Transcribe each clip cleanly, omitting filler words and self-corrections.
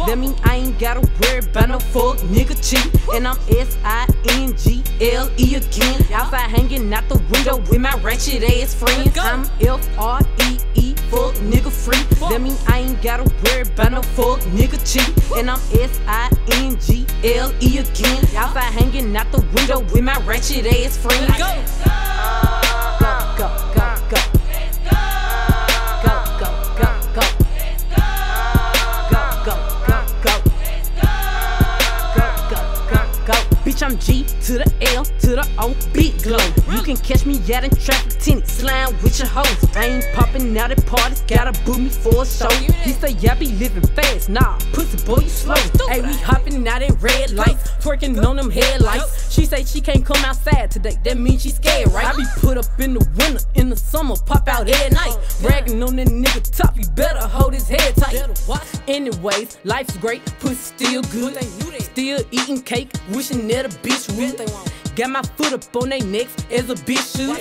That mean I ain't gotta worry about no fuck nigga cheat. And I'm S-I-N-G-L-E again. Outside hanging out the window with my ratchet ass friends. I'm F-R-E-E, fuck nigga free. That mean I ain't gotta worry about no fuck nigga cheat. And I'm S-I-N-G-L-E again. Outside hanging out the window with my ratchet ass friends. Go, go, go, go. Bitch, I'm G to the L to the O, big glow. You can catch me out in traffic, tinted, slime with your hoes. I ain't popping out at parties, gotta book me for a show. He say, yeah, I be living fast, nah, pussy boy, you slow. Hey, we hopping out at red lights, twerking on them headlights. She say she can't come outside today, that means she scared, right? I be put up in the winter, in the summer, pop out at night. Bragging on that nigga top, you better hold his head tight. Anyways, life's great, pussy still good. Still eating cake, wishing that a bitch would. Got my foot up on they necks as a bitch should.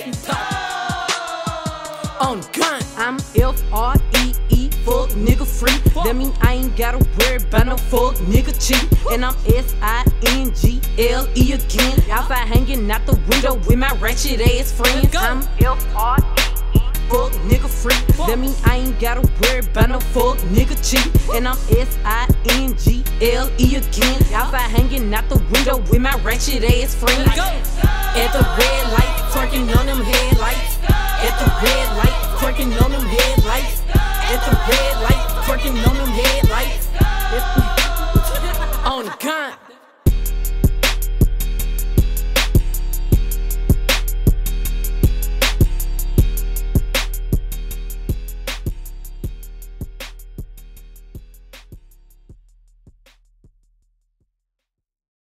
On gun, I'm F-R-E-E, fuck nigga free. That mean I ain't gotta worry about no fuck nigga cheat. And I'm S-I-N-G-L-E again. Outside hanging out the window with my ratchet ass friends. I'm F-R-E-E, fuck nigga free. That mean I ain't gotta worry about no fuck nigga cheat. And I'm S-I-N-G-L-E again. Outside hanging out the window with my ratchet ass friends. At the red light, twerking on them headlights. At the red light, twerking on them headlights. At the red light, twerking on them headlights.